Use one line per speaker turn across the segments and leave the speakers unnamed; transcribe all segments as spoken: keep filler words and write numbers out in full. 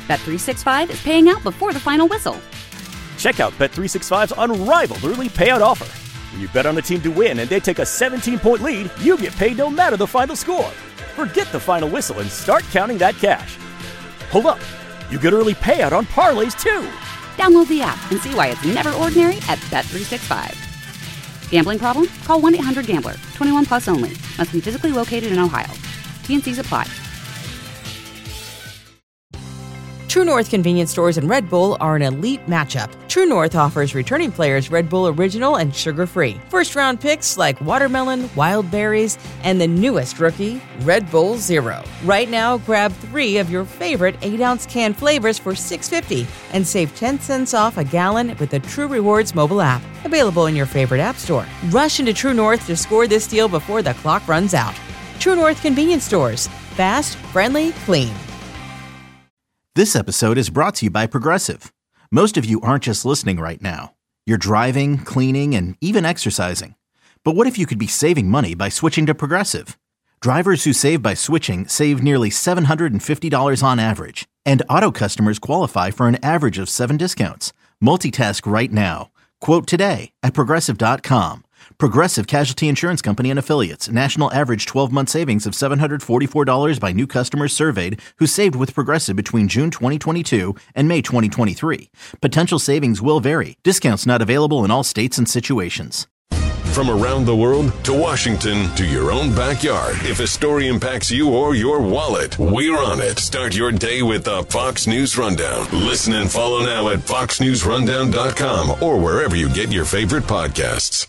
Bet three sixty-five is paying out before the final whistle.
Check out Bet three sixty-five's unrivaled early payout offer. When you bet on a team to win and they take a seventeen-point lead, you get paid no matter the final score. Forget the final whistle and start counting that cash. Hold up. You get early payout on parlays, too.
Download the app and see why it's never ordinary at Bet three sixty-five. Gambling problem? Call one eight hundred gambler. twenty-one plus only. Must be physically located in Ohio. T N Cs apply.
True North convenience stores and Red Bull are an elite matchup. True North offers returning players Red Bull Original and sugar-free. First-round picks like watermelon, wild berries, and the newest rookie, Red Bull Zero. Right now, grab three of your favorite eight-ounce can flavors for six dollars and fifty cents and save ten cents off a gallon with the True Rewards mobile app. Available in your favorite app store. Rush into True North to score this deal before the clock runs out. True North convenience stores. Fast, friendly, clean.
This episode is brought to you by Progressive. Most of you aren't just listening right now. You're driving, cleaning, and even exercising. But what if you could be saving money by switching to Progressive? Drivers who save by switching save nearly seven hundred fifty dollars on average. And auto customers qualify for an average of seven discounts. Multitask right now. Quote today at Progressive dot com. Progressive Casualty Insurance Company and Affiliates. National average twelve-month savings of seven hundred forty-four dollars by new customers surveyed who saved with Progressive between June twenty twenty-two and May twenty twenty-three. Potential savings will vary. Discounts not available in all states and situations.
From around the world to Washington to your own backyard. If a story impacts you or your wallet, we're on it. Start your day with the Fox News Rundown. Listen and follow now at fox news rundown dot com or wherever you get your favorite podcasts.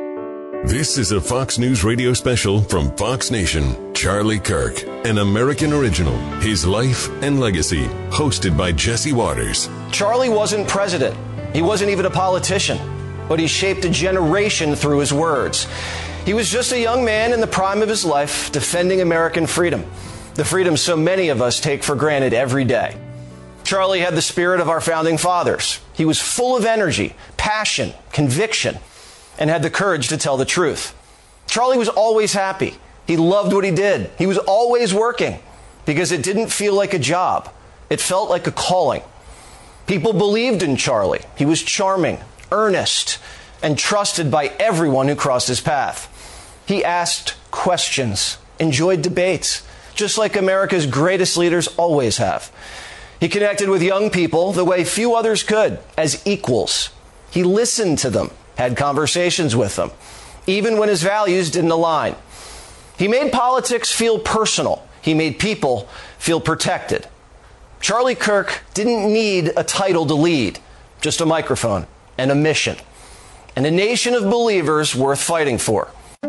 This is a Fox News radio special from Fox Nation. Charlie Kirk, an American original, his life and legacy, hosted by Jesse Waters.
Charlie wasn't president. He wasn't even a politician, but he shaped a generation through his words. He was just a young man in the prime of his life, defending American freedom, the freedom so many of us take for granted every day. Charlie had the spirit of our founding fathers. He was full of energy, passion, conviction, and had the courage to tell the truth. Charlie was always happy. He loved what he did. He was always working because it didn't feel like a job. It felt like a calling. People believed in Charlie. He was charming, earnest, and trusted by everyone who crossed his path. He asked questions, enjoyed debates, just like America's greatest leaders always have. He connected with young people the way few others could, as equals. He listened to them, had conversations with them, even when his values didn't align. He made politics feel personal. He made people feel protected. Charlie Kirk didn't need a title to lead, just a microphone and a mission, and a nation of believers worth fighting for.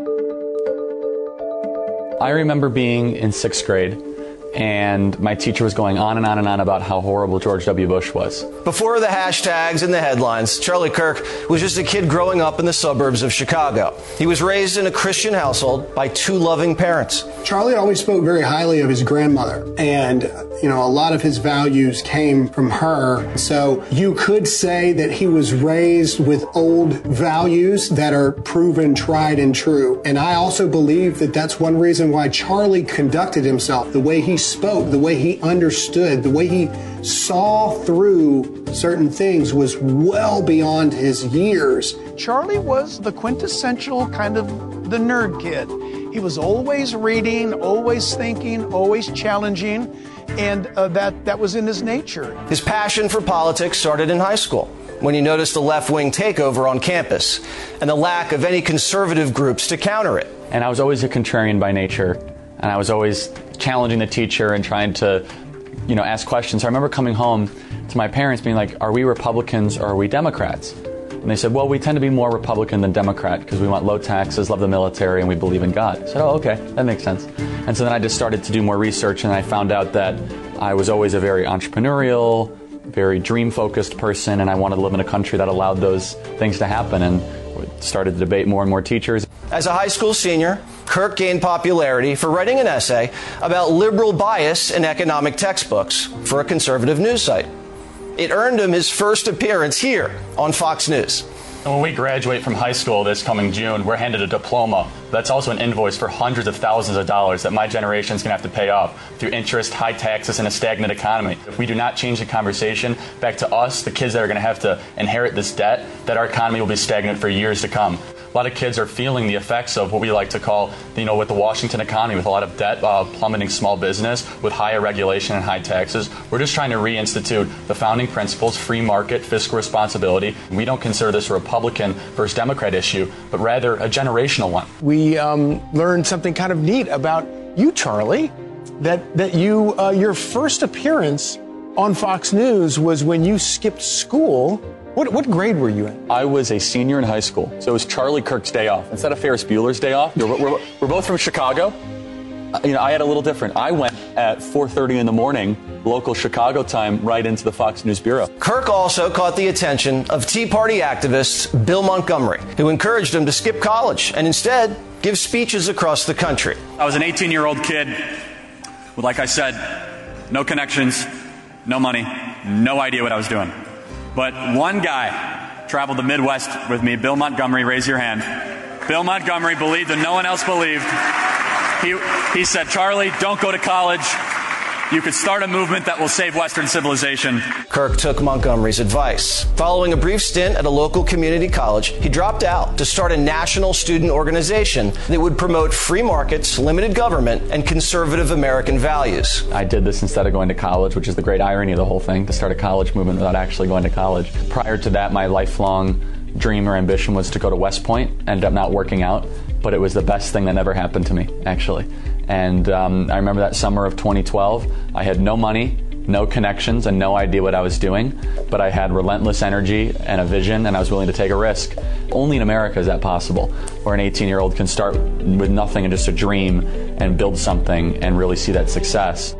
I remember being in sixth grade, and my teacher was going on and on and on about how horrible George W. Bush was.
Before the hashtags and the headlines, Charlie Kirk was just a kid growing up in the suburbs of Chicago. He was raised in a Christian household by two loving parents.
Charlie always spoke very highly of his grandmother, and, you know, a lot of his values came from her. So you could say that he was raised with old values that are proven, tried, and true. And I also believe that that's one reason why Charlie conducted himself, the way he spoke, the way he understood, the way he saw through certain things was well beyond his years.
Charlie was the quintessential kind of the nerd kid. He was always reading, always thinking, always challenging, and uh, that, that was in his nature.
His passion for politics started in high school, when he noticed the left-wing takeover on campus and the lack of any conservative groups to counter it.
And I was always a contrarian by nature, and I was always challenging the teacher and trying to, you know, ask questions. So I remember coming home to my parents being like, are we Republicans or are we Democrats? And they said, well, we tend to be more Republican than Democrat because we want low taxes, love the military, and we believe in God. I said, oh, okay, that makes sense. And so then I just started to do more research, and I found out that I was always a very entrepreneurial, very dream-focused person, and I wanted to live in a country that allowed those things to happen, and started to debate more and more teachers.
As a high school senior, Kirk gained popularity for writing an essay about liberal bias in economic textbooks for a conservative news site. It earned him his first appearance here on Fox News.
And when we graduate from high school this coming June, we're handed a diploma. That's also an invoice for hundreds of thousands of dollars that my generation is going to have to pay off through interest, high taxes, and a stagnant economy. If we do not change the conversation back to us, the kids that are going to have to inherit this debt, that our economy will be stagnant for years to come. A lot of kids are feeling the effects of what we like to call, you know, with the Washington economy, with a lot of debt, uh, plummeting small business, with higher regulation and high taxes. We're just trying to reinstitute the founding principles, free market, fiscal responsibility. We don't consider this a Republican versus Democrat issue, but rather a generational one.
We um, learned something kind of neat about you, Charlie, that, that you, uh, your first appearance on Fox News was when you skipped school. What, what grade were you in?
I was a senior in high school, so it was Charlie Kirk's day off. Instead of Ferris Bueller's day off, we're, we're, we're both from Chicago. Uh, you know, I had a little different. I went at four thirty in the morning, local Chicago time, right into the Fox News Bureau.
Kirk also caught the attention of Tea Party activist Bill Montgomery, who encouraged him to skip college and instead give speeches across the country.
I was an eighteen-year-old kid with, like I said, no connections, no money, no idea what I was doing. But one guy traveled the Midwest with me, Bill Montgomery, raise your hand. Bill Montgomery believed and no one else believed. He, he said, Charlie, don't go to college. You could start a movement that will save Western civilization.
Kirk took Montgomery's advice. Following a brief stint at a local community college, he dropped out to start a national student organization that would promote free markets, limited government, and conservative American values.
I did this instead of going to college, which is the great irony of the whole thing, to start a college movement without actually going to college. Prior to that, my lifelong dream or ambition was to go to West Point. Ended up not working out, but it was the best thing that never happened to me, actually. And um, I remember that summer of twenty twelve, I had no money, no connections, and no idea what I was doing, but I had relentless energy and a vision, and I was willing to take a risk. Only in America is that possible, where an eighteen-year-old can start with nothing and just a dream and build something and really see that success.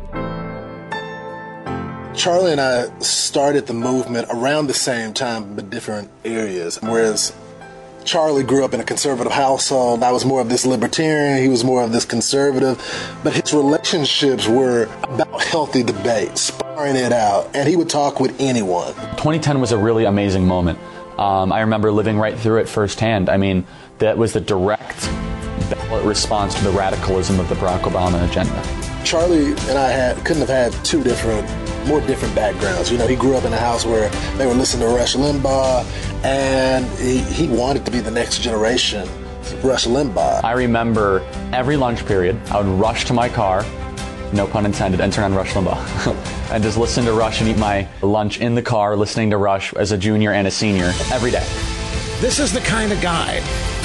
Charlie and I started the movement around the same time, but different areas, whereas Charlie grew up in a conservative household. I was more of this libertarian. He was more of this conservative. But his relationships were about healthy debate, sparring it out. And he would talk with anyone.
twenty ten was a really amazing moment. Um, I remember living right through it firsthand. I mean, that was the direct ballot response to the radicalism of the Barack Obama agenda.
Charlie and I had couldn't have had two different, more different backgrounds. You know, he grew up in a house where they were listening to Rush Limbaugh, and he, he wanted to be the next generation of Rush Limbaugh.
I remember every lunch period, I would rush to my car, no pun intended, and turn on Rush Limbaugh, and just listen to Rush and eat my lunch in the car, listening to Rush as a junior and a senior every day.
This is the kind of guy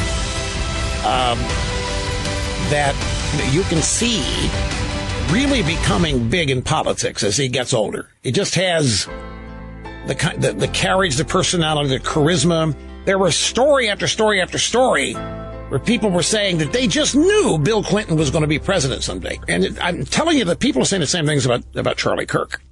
um, that you can see really becoming big in politics as he gets older. He just has the, the the carriage, the personality, the charisma. There was story after story after story where people were saying that they just knew Bill Clinton was going to be president someday. And it, I'm telling you that people are saying the same things about, about Charlie Kirk.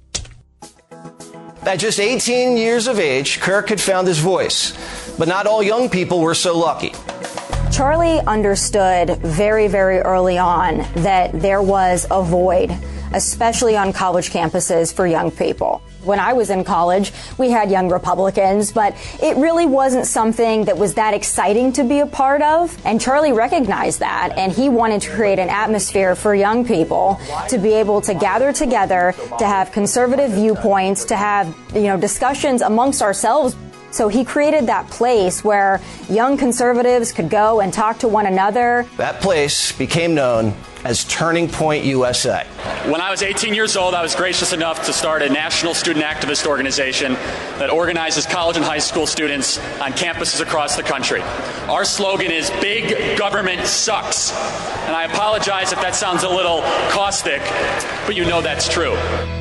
At just eighteen years of age, Kirk had found his voice. But not all young people were so lucky.
Charlie understood very, very early on that there was a void, especially on college campuses for young people. When I was in college, we had young Republicans, but it really wasn't something that was that exciting to be a part of. And Charlie recognized that, and he wanted to create an atmosphere for young people to be able to gather together, to have conservative viewpoints, to have, you know, discussions amongst ourselves. So he created that place where young conservatives could go and talk to one another.
That place became known as Turning Point U S A.
When I was eighteen years old, I was gracious enough to start a national student activist organization that organizes college and high school students on campuses across the country. Our slogan is Big Government Sucks. And I apologize if that sounds a little caustic, but you know that's true.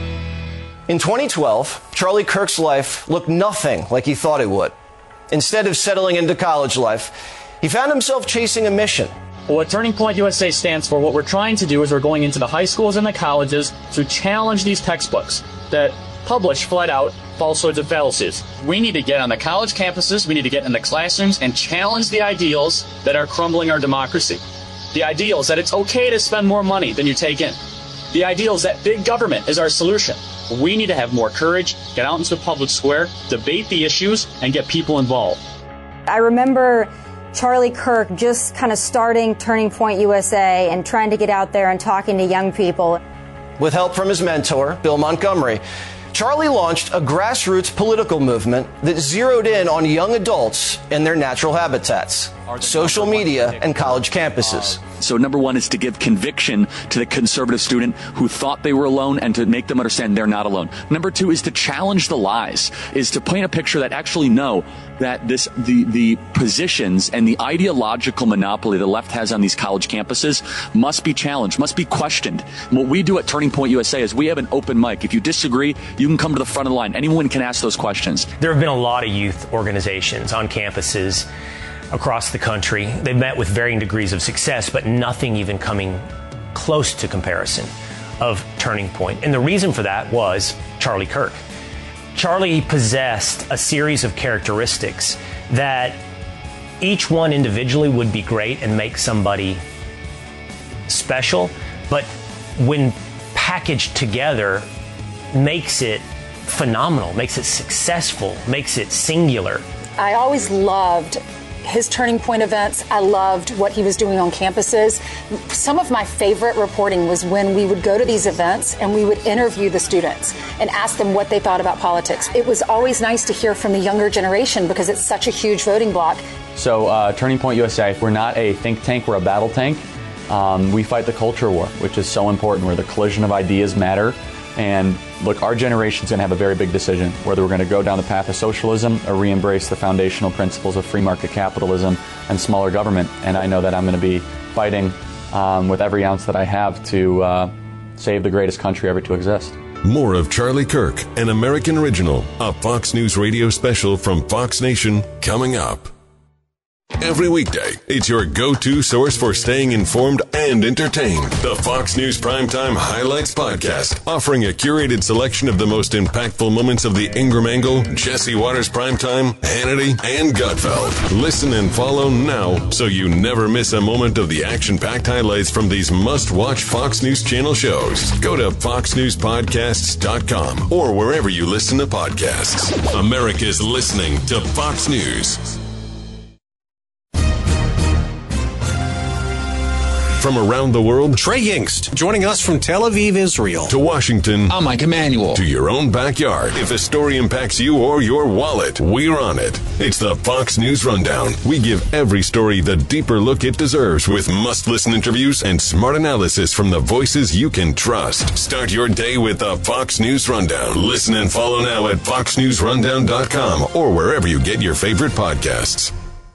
In twenty twelve, Charlie Kirk's life looked nothing like he thought it would. Instead of settling into college life, he found himself chasing a mission.
What Turning Point U S A stands for, what we're trying to do is we're going into the high schools and the colleges to challenge these textbooks that publish flat out falsehoods and fallacies. We need to get on the college campuses, we need to get in the classrooms and challenge the ideals that are crumbling our democracy. The ideals that it's okay to spend more money than you take in. The ideals that big government is our solution. We need to have more courage, get out into the public square, debate the issues, and get people involved.
I remember Charlie Kirk just kind of starting Turning Point U S A and trying to get out there and talking to young people.
With help from his mentor, Bill Montgomery, Charlie launched a grassroots political movement that zeroed in on young adults in their natural habitats, social media, and college campuses.
So number one is to give conviction to the conservative student who thought they were alone and to make them understand they're not alone. Number two is to challenge the lies, is to paint a picture that actually know that this the the positions and the ideological monopoly the left has on these college campuses must be challenged, must be questioned. And what we do at Turning Point U S A is we have an open mic. If you disagree, you can come to the front of the line. Anyone can ask those questions.
There have been a lot of youth organizations on campuses across the country. They've met with varying degrees of success, but nothing even coming close to comparison of Turning Point. And the reason for that was Charlie Kirk. Charlie possessed a series of characteristics that each one individually would be great and make somebody special, but when packaged together makes it phenomenal, makes it successful, makes it singular.
I always loved his Turning Point events. I loved what he was doing on campuses. Some of my favorite reporting was when we would go to these events and we would interview the students and ask them what they thought about politics. It was always nice to hear from the younger generation because it's such a huge voting bloc.
So uh, Turning Point U S A, we're not a think tank, we're a battle tank. Um, we fight the culture war, which is so important, where the collision of ideas matter. And look, our generation's going to have a very big decision, whether we're going to go down the path of socialism or re-embrace the foundational principles of free market capitalism and smaller government. And I know that I'm going to be fighting um, with every ounce that I have to uh, save the greatest country ever to exist.
More of Charlie Kirk, an American original, a Fox News radio special from Fox Nation, coming up. Every weekday, it's your go-to source for staying informed and entertained. The Fox News Primetime Highlights Podcast, offering a curated selection of the most impactful moments of the Ingram Angle, Jesse Waters Primetime, Hannity, and Gutfeld. Listen and follow now so you never miss a moment of the action-packed highlights from these must-watch Fox News Channel shows. Go to fox news podcasts dot com or wherever you listen to podcasts. America's listening to Fox News. From around the world,
Trey Yingst, joining us from Tel Aviv, Israel.
To Washington.
I'm Mike Emanuel.
To your own backyard. If a story impacts you or your wallet, we're on it. It's the Fox News Rundown. We give every story the deeper look it deserves with must-listen interviews and smart analysis from the voices you can trust. Start your day with the Fox News Rundown. Listen and follow now at fox news rundown dot com or wherever you get your favorite podcasts.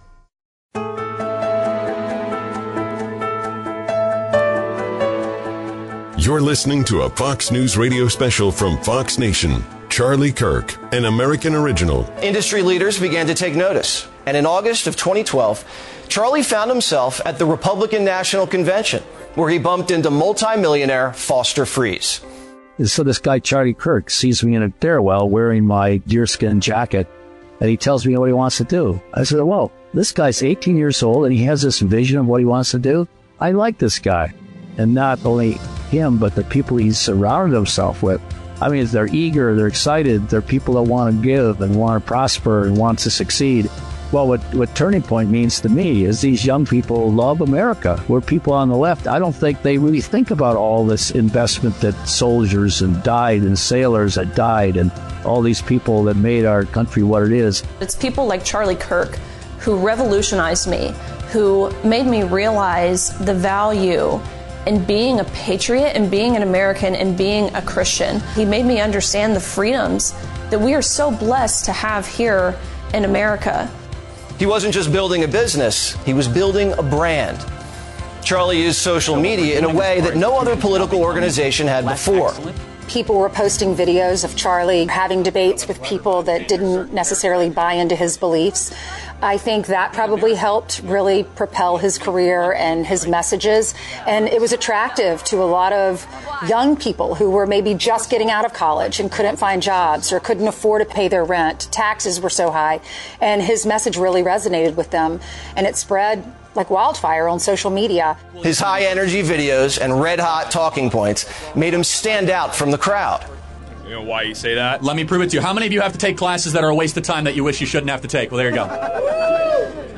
You're listening to a Fox News radio special from Fox Nation. Charlie Kirk, an American original.
Industry leaders began to take notice. And in August of twenty twelve, Charlie found himself at the Republican National Convention, where he bumped into multimillionaire Foster Friess.
So this guy, Charlie Kirk, sees me in a stairwell wearing my deerskin jacket, and he tells me what he wants to do. I said, well, this guy's eighteen years old, and he has this vision of what he wants to do. I like this guy. And not only him, but the people he's surrounded himself with. I mean, they're eager, they're excited, they're people that want to give and want to prosper and want to succeed. Well, what, what Turning Point means to me is these young people love America. We're people on the left. I don't think they really think about all this investment that soldiers and died and sailors that died and all these people that made our country what it is.
It's people like Charlie Kirk who revolutionized me, who made me realize the value in being a patriot and being an American and being a Christian. He made me understand the freedoms that we are so blessed to have here in America.
He wasn't just building a business, he was building a brand. Charlie used social media in a way that no other political organization had before.
People were posting videos of Charlie having debates with people that didn't necessarily buy into his beliefs. I think that probably helped really propel his career and his messages. And it was attractive to a lot of young people who were maybe just getting out of college and couldn't find jobs or couldn't afford to pay their rent. Taxes were so high. And his message really resonated with them. And it spread like wildfire on social media.
His high-energy videos and red-hot talking points made him stand out from the crowd.
You know why you say that? Let me prove it to you. How many of you have to take classes that are a waste of time that you wish you shouldn't have to take? Well, there you go.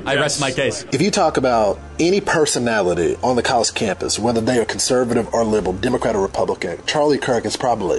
I rest my case.
If you talk about any personality on the college campus, whether they are conservative or liberal, Democrat or Republican, Charlie Kirk is probably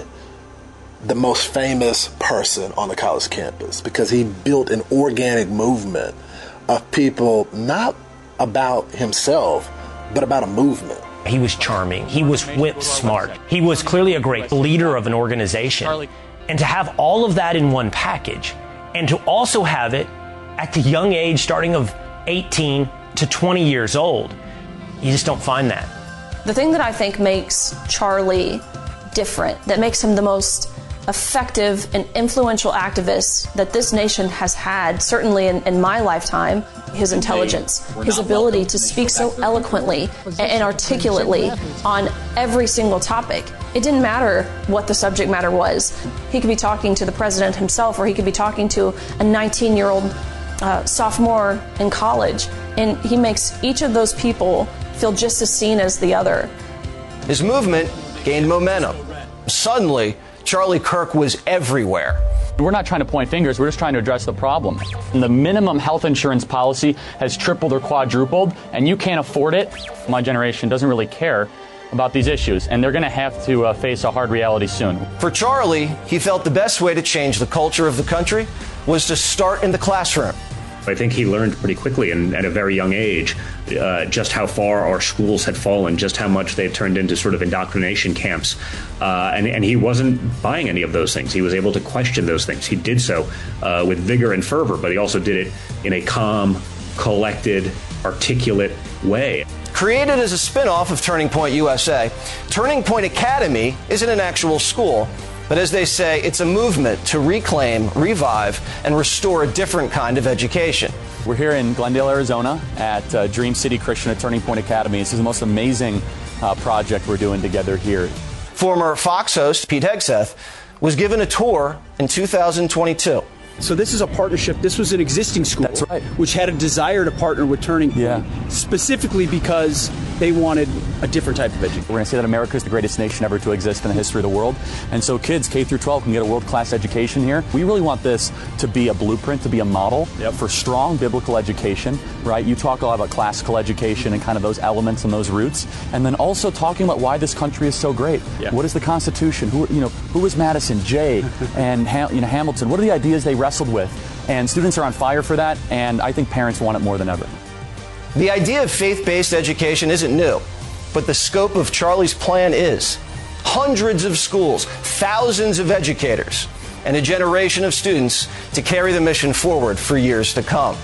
the most famous person on the college campus because he built an organic movement of people, not about himself, but about a movement.
He was charming. He was whip smart. He was clearly a great leader of an organization. And to have all of that in one package, and to also have it at the young age, starting of eighteen to twenty years old, you just don't find that.
The thing that I think makes Charlie different, that makes him the most effective and influential activist that this nation has had, certainly in, in my lifetime, his intelligence, his ability to speak so eloquently and, and articulately on every single topic. It didn't matter what the subject matter was. He could be talking to the president himself, or he could be talking to a nineteen-year-old uh, sophomore in college, and he makes each of those people feel just as seen as the other.
His movement gained momentum. Suddenly, Charlie Kirk was everywhere.
We're not trying to point fingers, we're just trying to address the problem. And the minimum health insurance policy has tripled or quadrupled, and you can't afford it. My generation doesn't really care about these issues, and they're going to have to uh, face a hard reality soon.
For Charlie, he felt the best way to change the culture of the country was to start in the classroom.
I think he learned pretty quickly and at a very young age uh, just how far our schools had fallen, just how much they'd turned into sort of indoctrination camps. Uh, and, and he wasn't buying any of those things. He was able to question those things. He did so uh, with vigor and fervor, but he also did it in a calm, collected, articulate way.
Created as a spin-off of Turning Point U S A, Turning Point Academy isn't an actual school. But as they say, it's a movement to reclaim, revive, and restore a different kind of education.
We're here in Glendale, Arizona at uh, Dream City Christian at Turning Point Academy. This is the most amazing uh, project we're doing together here.
Former Fox host Pete Hegseth was given a tour in two thousand twenty-two.
So this is a partnership. This was an existing school, That's right. which had a desire to partner with Turning Point, yeah. specifically because they wanted a different type of education.
We're going to say that America is the greatest nation ever to exist in the history of the world. And so kids K through twelve can get a world-class education here. We really want this to be a blueprint, to be a model yep. for strong biblical education, right? You talk a lot about classical education and kind of those elements and those roots. And then also talking about why this country is so great. Yeah. What is the Constitution? Who, you know, who was Madison, Jay, and ha- you know, Hamilton? What are the ideas they wrestled with? And students are on fire for that, and I think parents want it more than ever.
The idea of faith-based education isn't new, but the scope of Charlie's plan is. Hundreds of schools, thousands of educators, and a generation of students to carry the mission forward for years to come.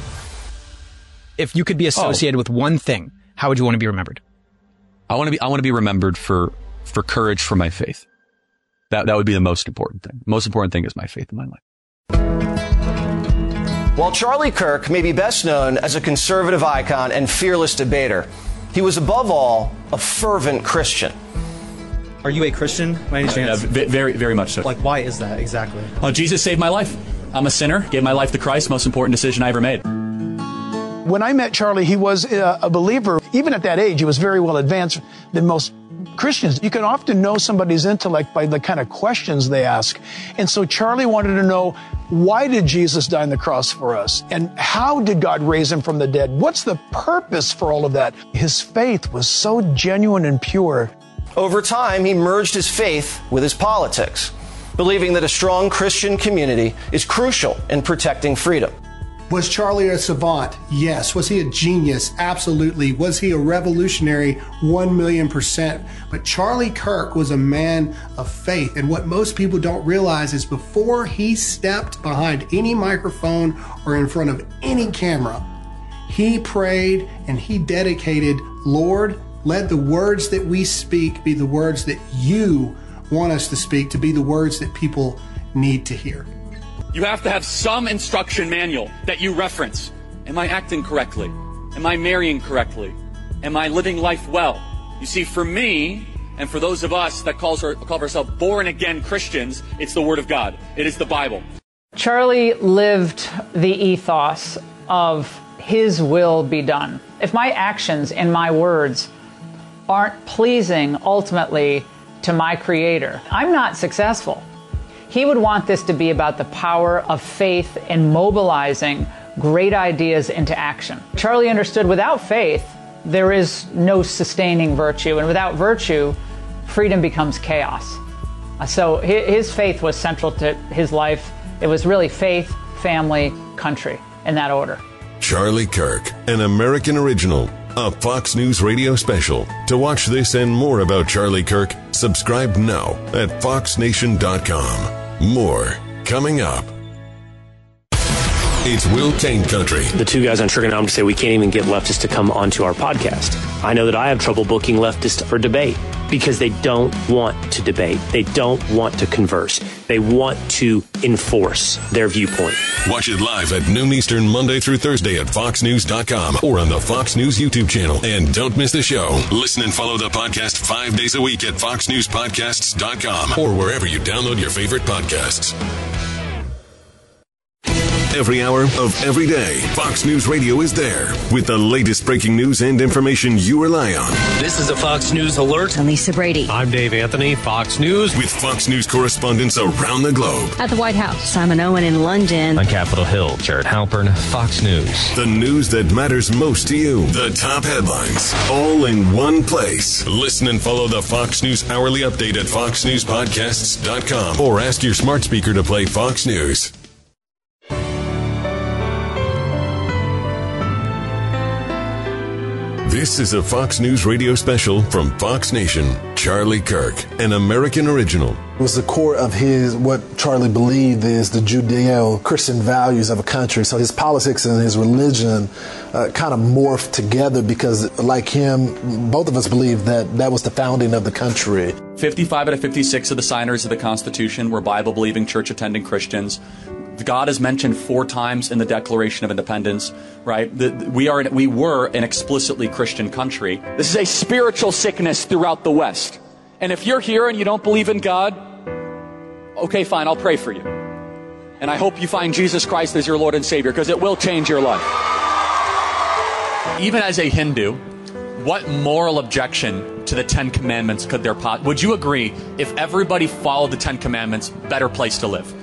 If you could be associated oh. with one thing, how would you want to be remembered?
I want to be I want to be remembered for for courage for my faith. That that would be the most important thing. The most important thing is my faith in my life.
While Charlie Kirk may be best known as a conservative icon and fearless debater, he was above all a fervent Christian.
Are you a Christian by any chance?
Uh, very, very much so.
Like, why is that exactly?
Well, Jesus saved my life. I'm a sinner, gave my life to Christ, most important decision I ever made.
When I met Charlie, he was a believer. Even at that age, he was very well advanced than most Christians. You can often know somebody's intellect by the kind of questions they ask. And so Charlie wanted to know, why did Jesus die on the cross for us? And how did God raise him from the dead? What's the purpose for all of that? His faith was so genuine and pure.
Over time, he merged his faith with his politics, believing that a strong Christian community is crucial in protecting freedom.
Was Charlie a savant? Yes. Was he a genius? Absolutely. Was he a revolutionary? One million percent. But Charlie Kirk was a man of faith. And what most people don't realize is before he stepped behind any microphone or in front of any camera, he prayed and he dedicated, Lord, let the words that we speak be the words that you want us to speak, to be the words that people need to hear.
You have to have some instruction manual that you reference. Am I acting correctly? Am I marrying correctly? Am I living life well? You see, for me, and for those of us that calls our, call ourselves born-again Christians, it's the Word of God. It is the Bible.
Charlie lived the ethos of His will be done. If my actions and my words aren't pleasing ultimately to my Creator, I'm not successful. He would want this to be about the power of faith and mobilizing great ideas into action. Charlie understood without faith, there is no sustaining virtue, and without virtue, freedom becomes chaos. Uh, so his, his faith was central to his life. It was really faith, family, country, in that order.
Charlie Kirk, an American original, a Fox News radio special. To watch this and more about Charlie Kirk, subscribe now at fox nation dot com. More coming up. It's Will Cain Country.
The two guys on Trigonometry say we can't even get leftists to come onto our podcast. I know that I have trouble booking leftists for debate because they don't want to debate. They don't want to converse. They want to enforce their viewpoint.
Watch it live at noon Eastern, Monday through Thursday at fox news dot com or on the Fox News YouTube channel. And don't miss the show. Listen and follow the podcast five days a week at fox news podcasts dot com or wherever you download your favorite podcasts. Every hour of every day, Fox News Radio is there with the latest breaking news and information you rely on.
This is a Fox News Alert.
I'm Lisa Brady.
I'm Dave Anthony, Fox News.
With Fox News correspondents around the globe.
At the White House, Simon Owen in London.
On Capitol Hill, Jared Halpern, Fox News.
The news that matters most to you. The top headlines, all in one place. Listen and follow the Fox News Hourly Update at fox news podcasts dot com or ask your smart speaker to play Fox News. This is a Fox News radio special from Fox Nation. Charlie Kirk, an American original.
It was the core of his, what Charlie believed is the Judeo-Christian values of a country. So his politics and his religion uh, kind of morphed together because, like him, both of us believe that that was the founding of the country.
fifty-five out of fifty-six of the signers of the Constitution were Bible-believing, church-attending Christians. God is mentioned four times in the Declaration of Independence, right? The, we are, we were an explicitly Christian country. This is a spiritual sickness throughout the West. And if you're here and you don't believe in God, okay, fine, I'll pray for you. And I hope you find Jesus Christ as your Lord and Savior, because it will change your life. Even as a Hindu, what moral objection to the Ten Commandments could there possibly? Would you agree, if everybody followed the Ten Commandments, better place to live?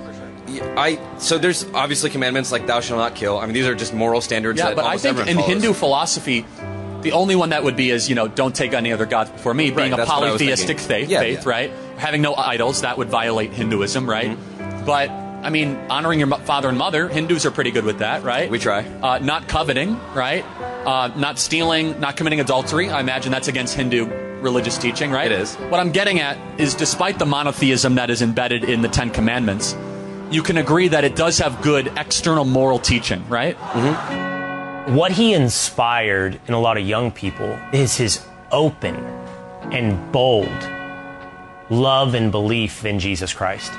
I so there's obviously commandments like thou shalt not kill. I mean, these are just moral standards.
Yeah,
that
but I think in
follows.
Hindu philosophy, the only one that would be is, you know, don't take any other gods before me. Being
Right,
a
that's what I was
polytheistic
thinking.
faith,
Yeah,
faith
yeah.
right? Having no idols, that would violate Hinduism, right? Mm-hmm. But I mean, honoring your mo- father and mother, Hindus are pretty good with that, right?
We try.
Uh, not coveting, right? Uh, not stealing, not committing adultery. I imagine that's against Hindu religious teaching, right?
It is.
What I'm getting at is, despite the monotheism that is embedded in the Ten Commandments, you can agree that it does have good external moral teaching, right?
Mm-hmm. What he inspired in a lot of young people is his open and bold love and belief in Jesus Christ.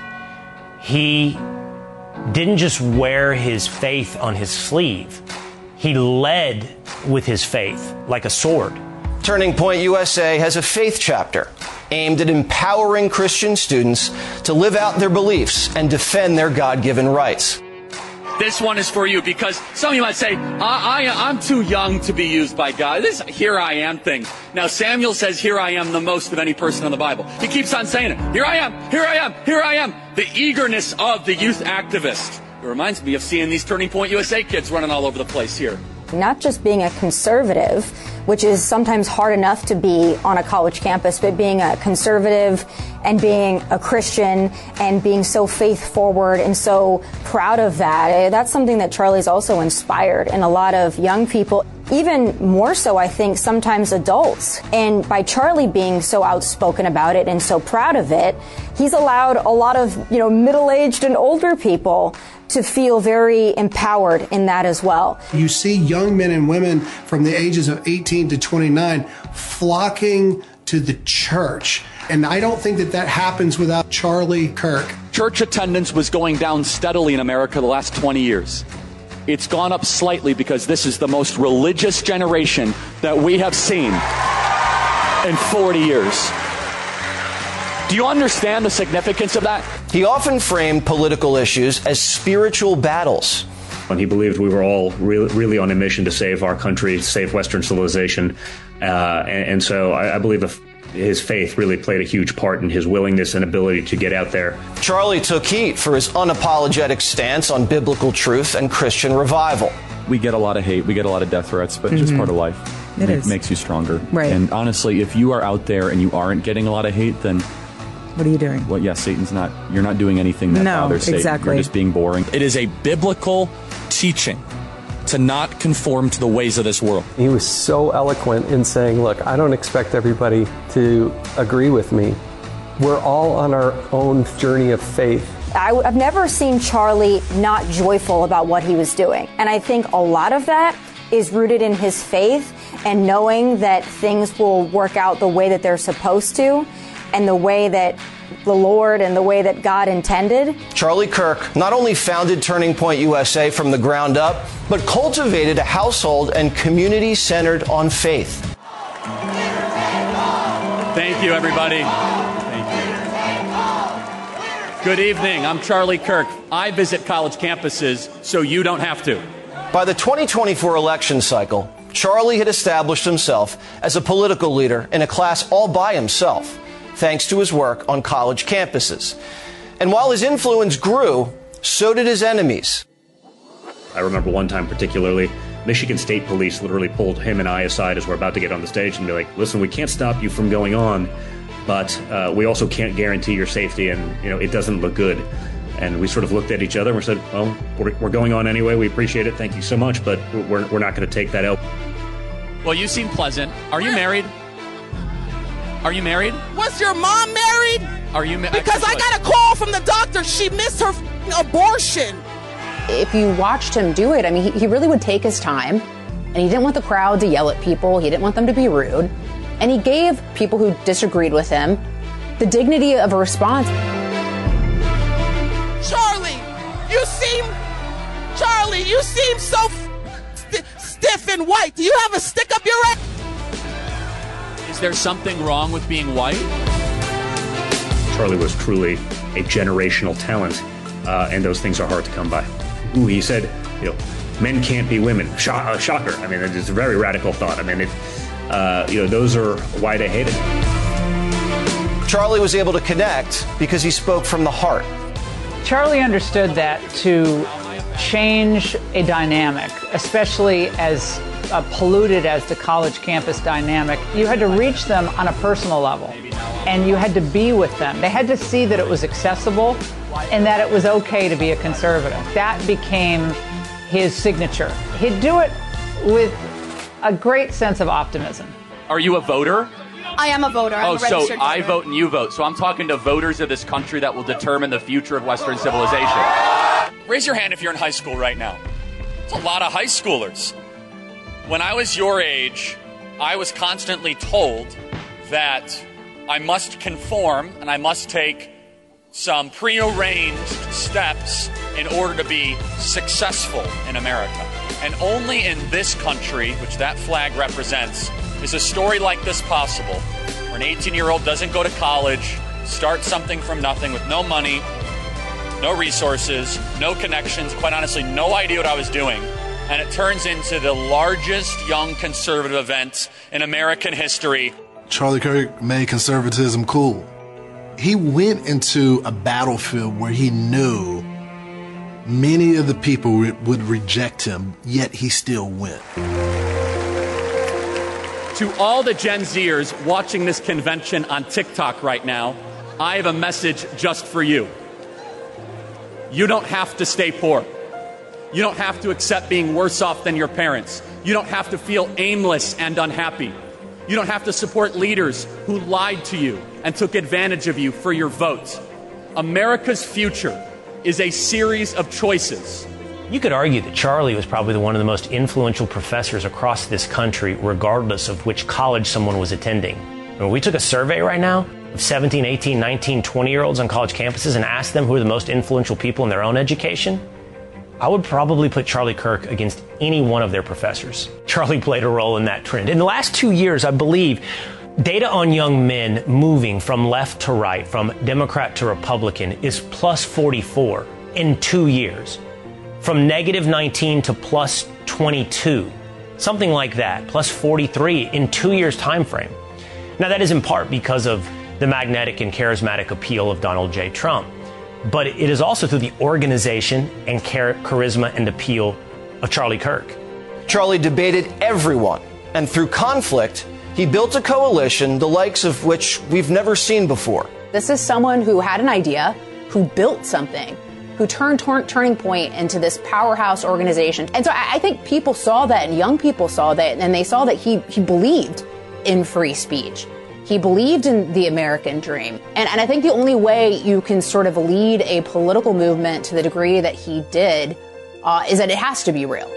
He didn't just wear his faith on his sleeve. He led with his faith like a sword.
Turning Point U S A has a faith chapter aimed at empowering Christian students to live out their beliefs and defend their God-given rights.
This one is for you, because some of you might say, I, I, I'm too young to be used by God. This here I am thing. Now, Samuel says, here I am the most of any person in the Bible. He keeps on saying it. Here I am, here I am, here I am. The eagerness of the youth activist. It reminds me of seeing these Turning Point U S A kids running all over the place here.
Not just being a conservative, which is sometimes hard enough to be on a college campus, but being a conservative and being a Christian and being so faith forward and so proud of that. That's something that Charlie's also inspired in a lot of young people, even more so, I think, sometimes adults. And by Charlie being so outspoken about it and so proud of it, he's allowed a lot of, you know, middle-aged and older people to feel very empowered in that as well.
You see young men and women from the ages of eighteen to twenty-nine flocking to the church. And I don't think that that happens without Charlie Kirk.
Church attendance was going down steadily in America the last twenty years. It's gone up slightly because this is the most religious generation that we have seen in forty years. Do you understand the significance of that?
He often framed political issues as spiritual battles.
And he believed we were all really, really on a mission to save our country, save Western civilization. Uh, and, and so I, I believe if His faith really played a huge part in his willingness and ability to get out there.
Charlie took heat for his unapologetic stance on biblical truth and Christian revival.
We get a lot of hate, we get a lot of death threats, but mm-hmm. it's just part of life.
It,
it
is.
makes you stronger.
Right.
And honestly, if you are out there and you aren't getting a lot of hate, then
what are you doing?
Well, yeah, Satan's not, you're not doing anything that
no,
bothers Satan.
Exactly.
You're just being boring.
It is a biblical teaching to not conform to the ways of this world.
He was so eloquent in saying, look, I don't expect everybody to agree with me. We're all on our own journey of faith.
I, I've never seen Charlie not joyful about what he was doing. And I think a lot of that is rooted in his faith and knowing that things will work out the way that they're supposed to and the way that the Lord and the way that God intended.
Charlie Kirk not only founded Turning Point U S A from the ground up, but cultivated a household and community centered on faith.
Thank you, everybody. Thank you. Good evening. I'm Charlie Kirk. I visit college campuses so you don't have to.
By the twenty twenty-four election cycle, Charlie had established himself as a political leader in a class all by himself, thanks to his work on college campuses. And while his influence grew, so did his enemies.
I remember one time particularly, Michigan State Police literally pulled him and I aside as we're about to get on the stage and be like, listen, we can't stop you from going on, but uh, we also can't guarantee your safety, and you know it doesn't look good. And we sort of looked at each other and we said, well, we're, we're going on anyway. We appreciate it. Thank you so much. But we're, we're not going to take that out.
Well, you seem pleasant. Are you married? Are you married?
Was your mom married?
Are you married?
Because I got a call from the doctor. She missed her abortion.
If you watched him do it, I mean, he, he really would take his time. And he didn't want the crowd to yell at people. He didn't want them to be rude. And he gave people who disagreed with him the dignity of a response.
Charlie, you seem, Charlie, you seem so st- stiff and white. Do you have a stick up your ass?
Is there something wrong with being white?
Charlie was truly a generational talent, uh, and those things are hard to come by. Ooh, he said, you know, men can't be women. Sh- uh, shocker. I mean, it's a very radical thought. I mean, it, uh, you know, those are why they hate it.
Charlie was able to connect because he spoke from the heart.
Charlie understood that to change a dynamic, especially as uh, polluted as the college campus dynamic, you had to reach them on a personal level, and you had to be with them. They had to see that it was accessible and that it was okay to be a conservative. That became his signature. He'd do it with a great sense of optimism.
Are you a voter?
I am a voter. I'm
oh,
a registered
so
voter.
I vote and you vote. So I'm talking to voters of this country that will determine the future of Western civilization. Raise your hand if you're in high school right now. It's a lot of high schoolers. When I was your age, I was constantly told that I must conform and I must take some prearranged steps in order to be successful in America. And only in this country, which that flag represents, is a story like this possible, where an eighteen-year-old doesn't go to college, start something from nothing with no money, no resources, no connections, quite honestly, no idea what I was doing. And it turns into the largest young conservative event in American history.
Charlie Kirk made conservatism cool. He went into a battlefield where he knew many of the people would reject him, yet he still went.
To all the Gen Zers watching this convention on TikTok right now, I have a message just for you. You don't have to stay poor. You don't have to accept being worse off than your parents. You don't have to feel aimless and unhappy. You don't have to support leaders who lied to you and took advantage of you for your vote. America's future is a series of choices.
You could argue that Charlie was probably the one of the most influential professors across this country, regardless of which college someone was attending. When we took a survey right now of seventeen, eighteen, nineteen, twenty-year-olds on college campuses and asked them who are the most influential people in their own education, I would probably put Charlie Kirk against any one of their professors. Charlie played a role in that trend. In the last two years, I believe, data on young men moving from left to right, from Democrat to Republican, is plus forty-four in two years. From negative nineteen to plus twenty-two, something like that, plus forty-three in two years time frame.
Now, that is in part because of the magnetic and charismatic appeal of Donald J. Trump, but it is also through the organization and char- charisma and appeal of Charlie Kirk.
Charlie debated everyone, and through conflict, he built a coalition the likes of which we've never seen before.
This is someone who had an idea, who built something, who turned tor- Turning Point into this powerhouse organization. And so I, I think people saw that, and young people saw that, and they saw that he, he believed in free speech. He believed in the American dream. And, and I think the only way you can sort of lead a political movement to the degree that he did uh, is that it has to be real.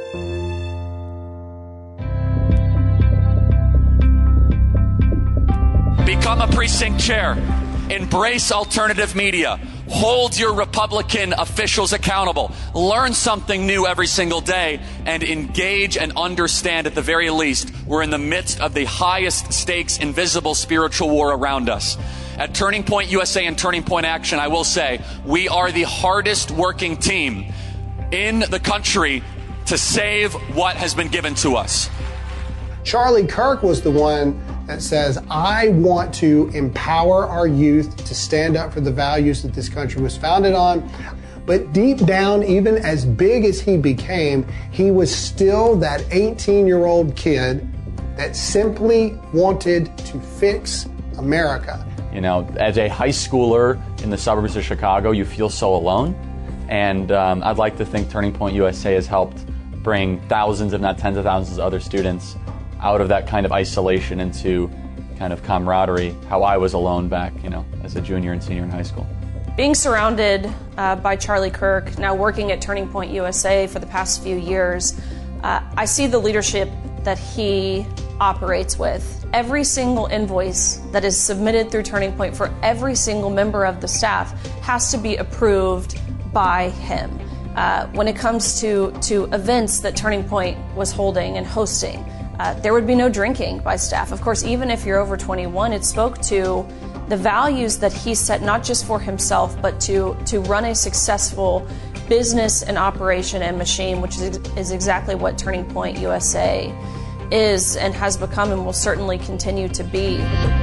Become a precinct chair. Embrace alternative media. Hold your Republican officials accountable. Learn something new every single day and engage and understand at the very least we're in the midst of the highest stakes invisible spiritual war around us. At Turning Point U S A and Turning Point Action, I will say we are the hardest working team in the country to save what has been given to us.
Charlie Kirk was the one that says, I want to empower our youth to stand up for the values that this country was founded on. But deep down, even as big as he became, he was still that eighteen-year-old kid that simply wanted to fix America.
You know, as a high schooler in the suburbs of Chicago, you feel so alone. And um, I'd like to think Turning Point U S A has helped bring thousands, if not tens of thousands of other students out of that kind of isolation into kind of camaraderie, how I was alone back, you know, as a junior and senior in high school.
Being surrounded uh, by Charlie Kirk, now working at Turning Point U S A for the past few years, uh, I see the leadership that he operates with. Every single invoice that is submitted through Turning Point for every single member of the staff has to be approved by him. Uh, when it comes to, to events that Turning Point was holding and hosting, Uh, there would be no drinking by staff. Of course, even if you're over twenty-one, it spoke to the values that he set not just for himself, but to, to run a successful business and operation and machine, which is, is exactly what Turning Point U S A is and has become and will certainly continue to be.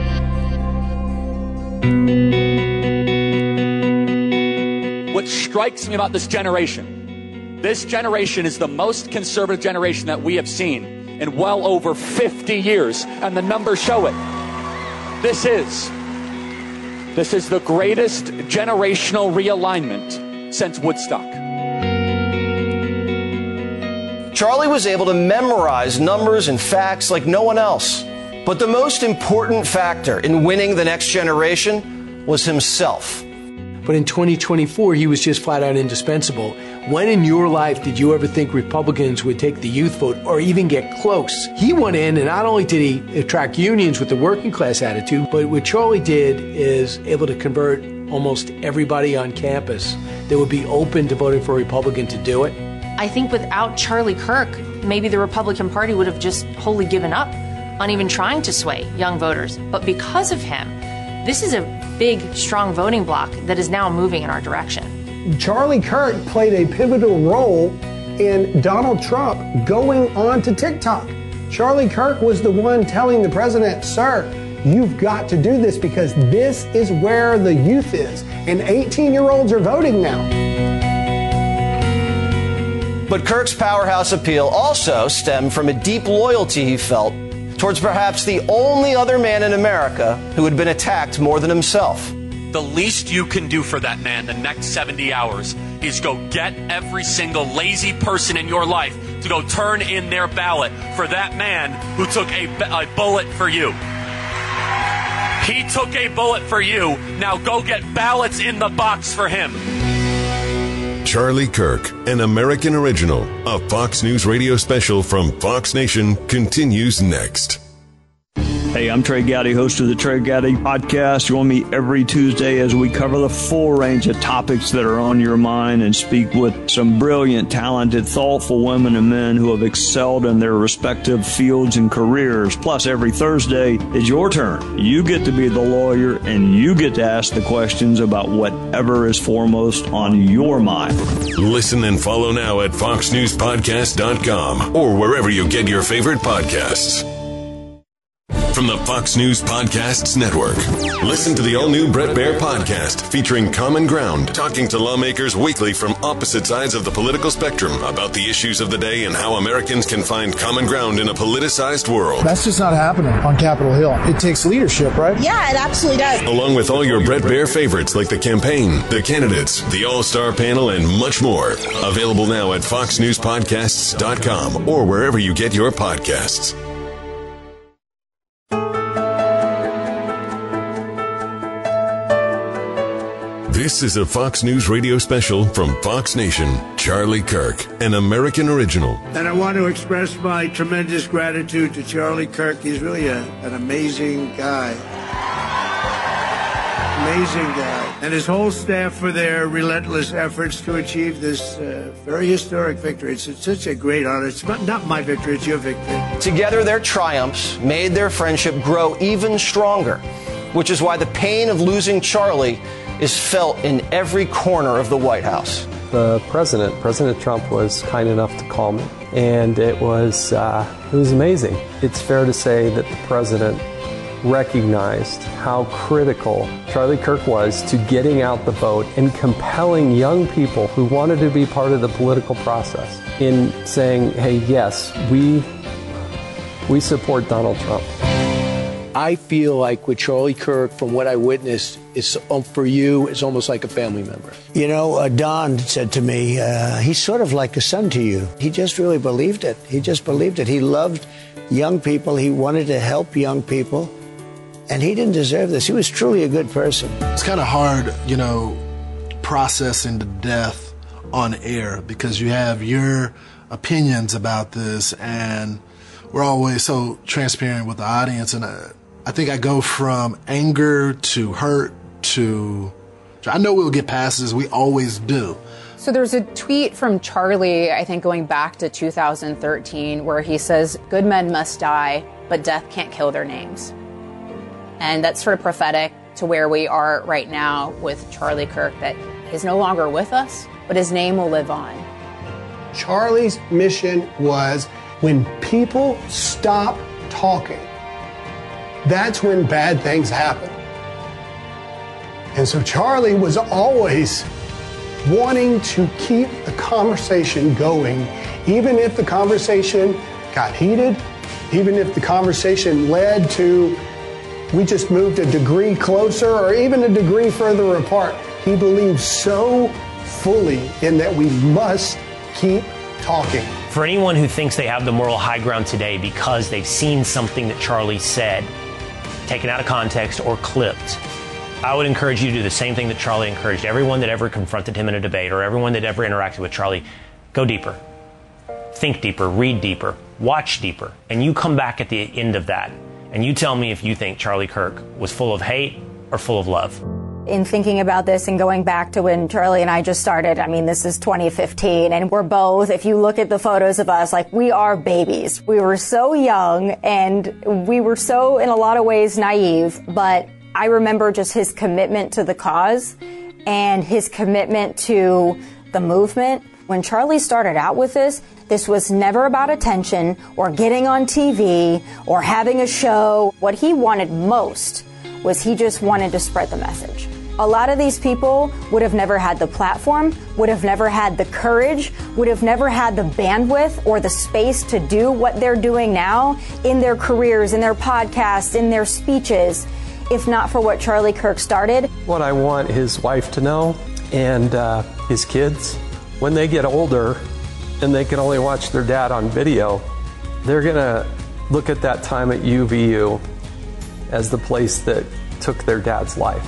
What strikes me about this generation, this generation is the most conservative generation that we have seen in well over fifty years, and the numbers show it. This is, this is the greatest generational realignment since Woodstock.
Charlie was able to memorize numbers and facts like no one else. But the most important factor in winning the next generation was himself.
But in twenty twenty-four, he was just flat out indispensable. When in your life did you ever think Republicans would take the youth vote or even get close? He went in, and not only did he attract unions with the working class attitude, but what Charlie did is able to convert almost everybody on campus that would be open to voting for a Republican to do it.
I think without Charlie Kirk, maybe the Republican Party would have just wholly given up on even trying to sway young voters. But because of him, this is a big, strong voting bloc that is now moving in our direction.
Charlie Kirk played a pivotal role in Donald Trump going on to TikTok. Charlie Kirk was the one telling the president, sir, you've got to do this because this is where the youth is. And eighteen-year-olds are voting now.
But Kirk's powerhouse appeal also stemmed from a deep loyalty he felt towards perhaps the only other man in America who had been attacked more than himself.
The least you can do for that man the next seventy hours is go get every single lazy person in your life to go turn in their ballot for that man who took a, a bullet for you. He took a bullet for you. Now go get ballots in the box for him.
Charlie Kirk, an American original, a Fox News radio special from Fox Nation, continues next.
Hey, I'm Trey Gowdy, host of the Trey Gowdy Podcast. Join me every Tuesday as we cover the full range of topics that are on your mind and speak with some brilliant, talented, thoughtful women and men who have excelled in their respective fields and careers. Plus, every Thursday is your turn. You get to be the lawyer and you get to ask the questions about whatever is foremost on your mind.
Listen and follow now at fox news podcast dot com or wherever you get your favorite podcasts. from the Fox News Podcasts Network. Listen to the all-new Bret Baier podcast featuring Common Ground, talking to lawmakers weekly from opposite sides of the political spectrum about the issues of the day and how Americans can find common ground in a politicized world.
That's just not happening on Capitol Hill. It takes leadership, right?
Yeah, it absolutely does.
Along with all your Bret Baier favorites like the campaign, the candidates, the all-star panel, and much more. Available now at fox news podcasts dot com or wherever you get your podcasts. This is a Fox News radio special from Fox Nation. Charlie Kirk, an American original.
And I want to express my tremendous gratitude to Charlie Kirk. He's really a, an amazing guy. Amazing guy. And his whole staff for their relentless efforts to achieve this uh, very historic victory. It's, it's such a great honor. It's not, not my victory, it's your victory.
Together, their triumphs made their friendship grow even stronger, which is why the pain of losing Charlie is felt in every corner of the White House.
The president, President Trump, was kind enough to call me, and it was uh, it was amazing. It's fair to say that the president recognized how critical Charlie Kirk was to getting out the vote and compelling young people who wanted to be part of the political process in saying, hey, yes, we we support Donald Trump.
I feel like with Charlie Kirk, from what I witnessed, is um, for you, it's almost like a family member.
You know, uh, Don said to me, uh, he's sort of like a son to you. He just really believed it. He just believed it. He loved young people. He wanted to help young people. And he didn't deserve this. He was truly a good person.
It's kind of hard, you know, processing the death on air because you have your opinions about this, and we're always so transparent with the audience. And uh, I think I go from anger to hurt to, I know we'll get past this. We always do.
So there's a tweet from Charlie, I think going back to two thousand thirteen, where he says, good men must die, but death can't kill their names. And that's sort of prophetic to where we are right now with Charlie Kirk, that he's no longer with us, but his name will live on.
Charlie's mission was when people stop talking, that's when bad things happen. And so Charlie was always wanting to keep the conversation going, even if the conversation got heated, even if the conversation led to we just moved a degree closer or even a degree further apart. He believed so fully in that we must keep talking.
For anyone who thinks they have the moral high ground today because they've seen something that Charlie said, taken out of context or clipped, I would encourage you to do the same thing that Charlie encouraged everyone that ever confronted him in a debate or everyone that ever interacted with Charlie. Go deeper. Think deeper, read deeper, watch deeper, and you come back at the end of that and you tell me if you think Charlie Kirk was full of hate or full of love.
In thinking about this and going back to when Charlie and I just started, I mean, this is twenty fifteen, and we're both, if you look at the photos of us, like, we are babies. We were so young, and we were so, in a lot of ways, naive, but I remember just his commitment to the cause and his commitment to the movement. When Charlie started out with this, this was never about attention or getting on T V or having a show. What he wanted most was he just wanted to spread the message. A lot of these people would have never had the platform, would have never had the courage, would have never had the bandwidth or the space to do what they're doing now in their careers, in their podcasts, in their speeches, if not for what Charlie Kirk started.
What I want his wife to know and uh, his kids, when they get older and they can only watch their dad on video, they're going to look at that time at U V U as the place that took their dad's life.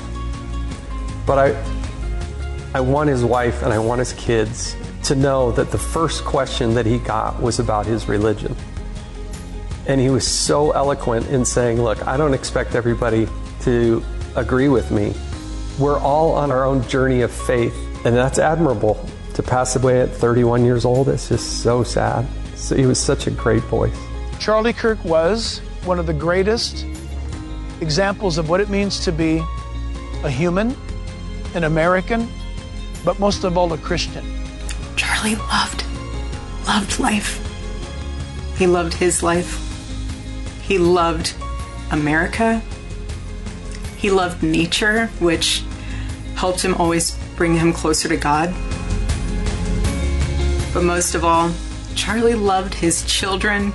But I, I want his wife and I want his kids to know that the first question that he got was about his religion. And he was so eloquent in saying, look, I don't expect everybody to agree with me. We're all on our own journey of faith, and that's admirable. To pass away at thirty-one years old, it's just so sad. So he was such a great voice.
Charlie Kirk was one of the greatest examples of what it means to be a human, an American, but most of all a Christian.
Charlie loved, loved life. He loved his life. He loved
America. He loved nature, which helped him always bring him closer to God. But most of all, Charlie loved his children.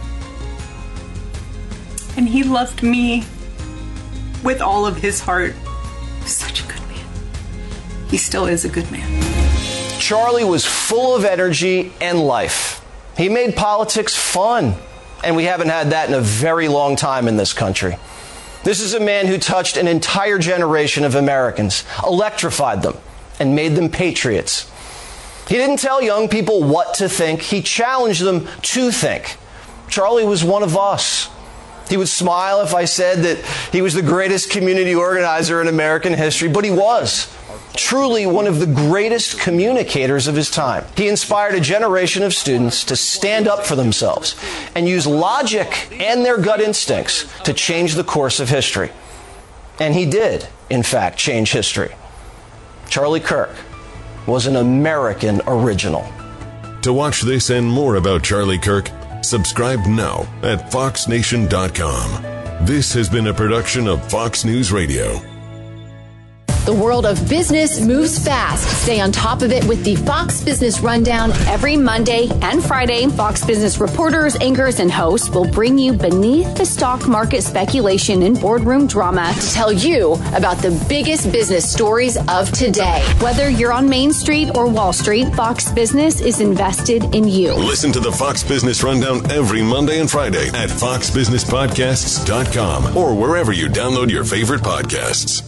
And he loved me with all of his heart. Such a good man. He still is a good man.
Charlie was full of energy and life. He made politics fun, and we haven't had that in a very long time in this country. This is a man who touched an entire generation of Americans, electrified them, and made them patriots. He didn't tell young people what to think. He challenged them to think. Charlie was one of us. He would smile if I said that he was the greatest community organizer in American history, but he was. Truly one of the greatest communicators of his time. He inspired a generation of students to stand up for themselves and use logic and their gut instincts to change the course of history. And he did, in fact, change history. Charlie Kirk was an American original.
To watch this and more about Charlie Kirk, subscribe now at fox nation dot com. This has been a production of Fox News Radio.
The world of business moves fast. Stay on top of it with the Fox Business Rundown every Monday and Friday. Fox Business reporters, anchors, and hosts will bring you beneath the stock market speculation and boardroom drama to tell you about the biggest business stories of today. Whether you're on Main Street or Wall Street, Fox Business is invested in you.
Listen to the Fox Business Rundown every Monday and Friday at fox business podcasts dot com or wherever you download your favorite podcasts.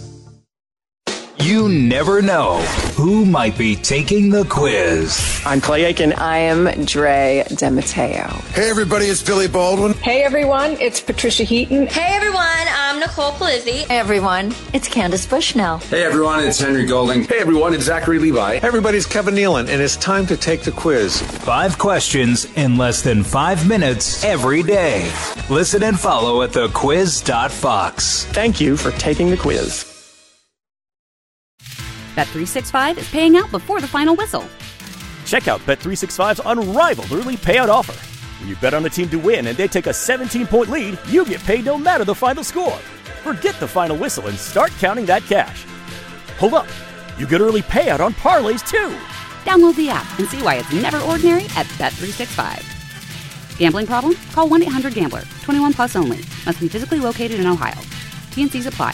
You never know who might be taking the quiz.
I'm Clay Aiken. I am Dre DeMatteo.
Hey, everybody, it's Billy Baldwin.
Hey, everyone, it's Patricia Heaton.
Hey, everyone, I'm Nicole Palizzi.
Hey, everyone, it's Candace Bushnell.
Hey, everyone, it's Henry Golding.
Hey, everyone, it's Zachary Levi. Hey, everybody, it's Kevin Nealon, and it's time to take the quiz.
Five questions in less than five minutes every day. Listen and follow at the quiz dot fox.
Thank you for taking the quiz.
Bet three sixty-five is paying out before the final whistle.
Check out Bet three sixty-five's unrivaled early payout offer. When you bet on a team to win and they take a seventeen-point lead, you get paid no matter the final score. Forget the final whistle and start counting that cash. Hold up. You get early payout on parlays, too.
Download the app and see why it's never ordinary at Bet three sixty-five. Gambling problem? Call one eight hundred gambler. twenty-one plus only. Must be physically located in Ohio. T and C's apply.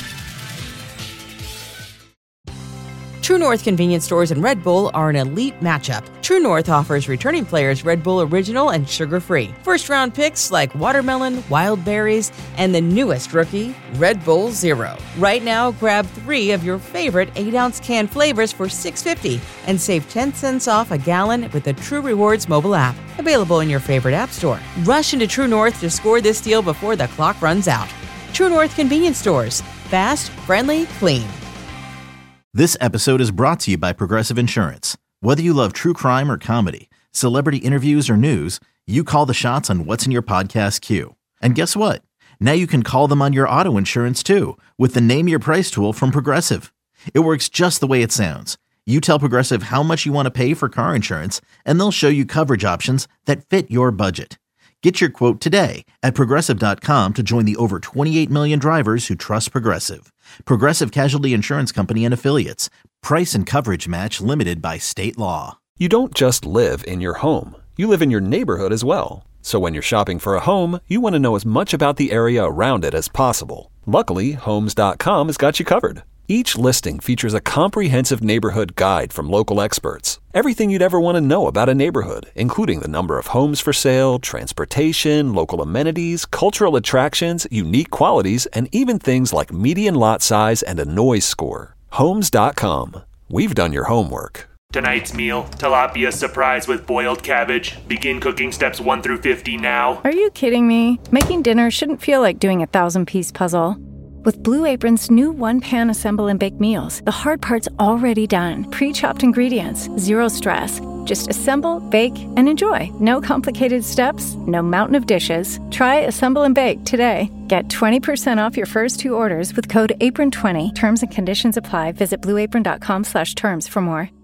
True North convenience stores and Red Bull are an elite matchup. True North offers returning players Red Bull Original and sugar-free. First-round picks like watermelon, wild berries, and the newest rookie, Red Bull Zero. Right now, grab three of your favorite eight-ounce can flavors for six dollars and fifty cents and save ten cents off a gallon with the True Rewards mobile app. Available in your favorite app store. Rush into True North to score this deal before the clock runs out. True North convenience stores. Fast, friendly, clean.
This episode is brought to you by Progressive Insurance. Whether you love true crime or comedy, celebrity interviews or news, you call the shots on what's in your podcast queue. And guess what? Now you can call them on your auto insurance too with the Name Your Price tool from Progressive. It works just the way it sounds. You tell Progressive how much you want to pay for car insurance, and they'll show you coverage options that fit your budget. Get your quote today at Progressive dot com to join the over twenty-eight million drivers who trust Progressive. Progressive Casualty Insurance Company and Affiliates. Price and coverage match limited by state law.
You don't just live in your home. You live in your neighborhood as well. So when you're shopping for a home, you want to know as much about the area around it as possible. Luckily, Homes dot com has got you covered. Each listing features a comprehensive neighborhood guide from local experts. Everything you'd ever want to know about a neighborhood, including the number of homes for sale, transportation, local amenities, cultural attractions, unique qualities, and even things like median lot size and a noise score. Homes dot com. We've done your homework.
Tonight's meal, tilapia surprise with boiled cabbage. Begin cooking steps one through fifty now.
Are you kidding me? Making dinner shouldn't feel like doing a thousand-piece puzzle. With Blue Apron's new one-pan assemble and bake meals, the hard part's already done. Pre-chopped ingredients, zero stress. Just assemble, bake, and enjoy. No complicated steps, no mountain of dishes. Try Assemble and Bake today. Get twenty percent off your first two orders with code apron twenty. Terms and conditions apply. Visit blue apron dot com slash terms for more.